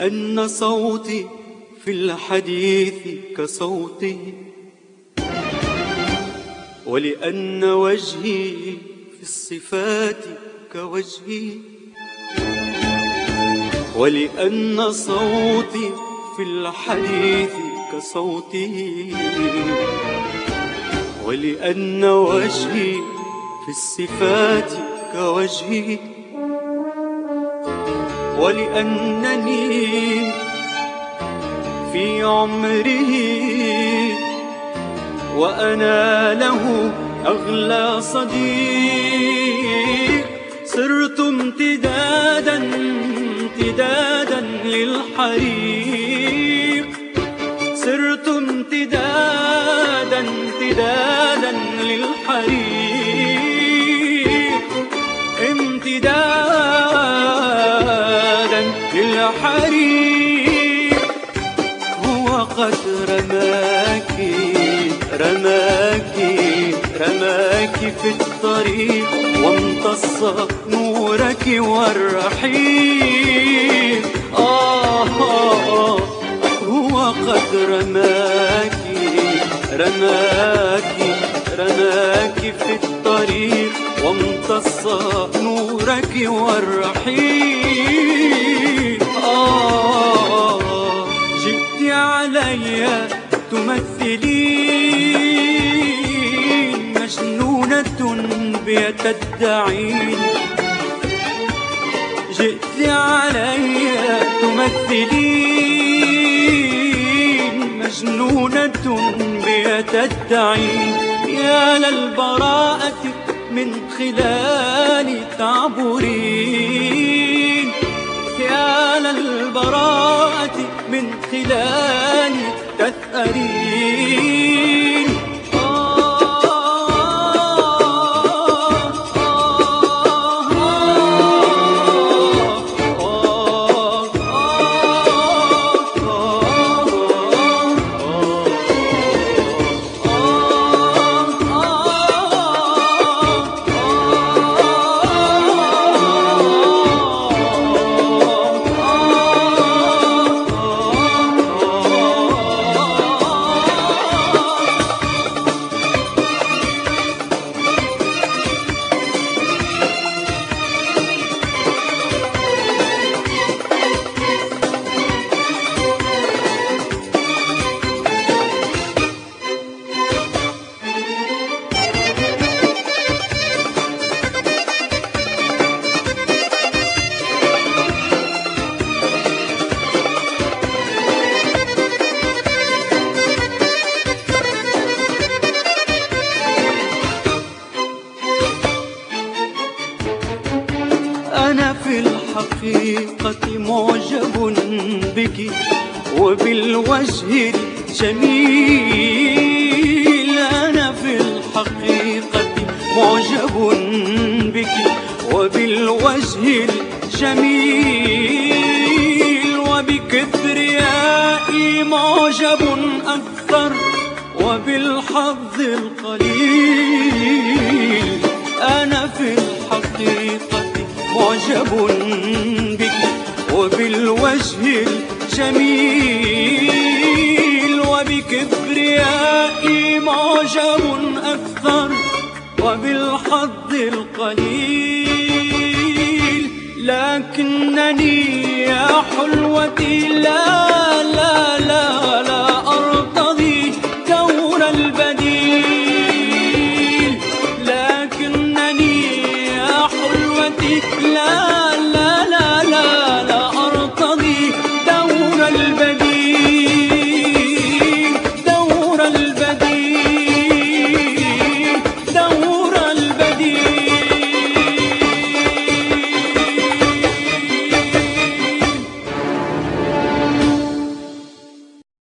ولأن صوتي في الحديث كصوته، ولأن وجهي في الصفات كوجهي، ولأن صوتي في الحديث كصوته، ولأن وجهي في الصفات كوجهه، ولأنني في عمره وأنا له أغلى صديق، صرت امتدادا امتدادا للحريق، صرت امتدادا امتدادا للحريق، امتدادا للحريق. هو قد رماك رماك رماك في الطريق، وامتص نورك والرحيق. هو قد رماك رماك رماك في الطريق، وامتص نورك والرحيق. جئت علي تمثلين، مجنونة بيتدعين، جئت علي تمثلين، مجنونة بيتدعين. يا للبراءة من خلال تعبرين، يا للبراءة من خلال تثأرين. أنا في الحقيقة معجب بك وبالوجه الجميل، أنا في الحقيقة معجب بك وبالوجه الجميل، وبكبريائي معجب أكثر وبالحظ القليل. أنا في الحقيقة معجب بك وبالوجه الجميل، وبكبريائي معجب أكثر وبالحظ القليل. لكنني يا حلوتي لا لا لا لا أرتضي كون البديل، لكنني يا حلوتي لا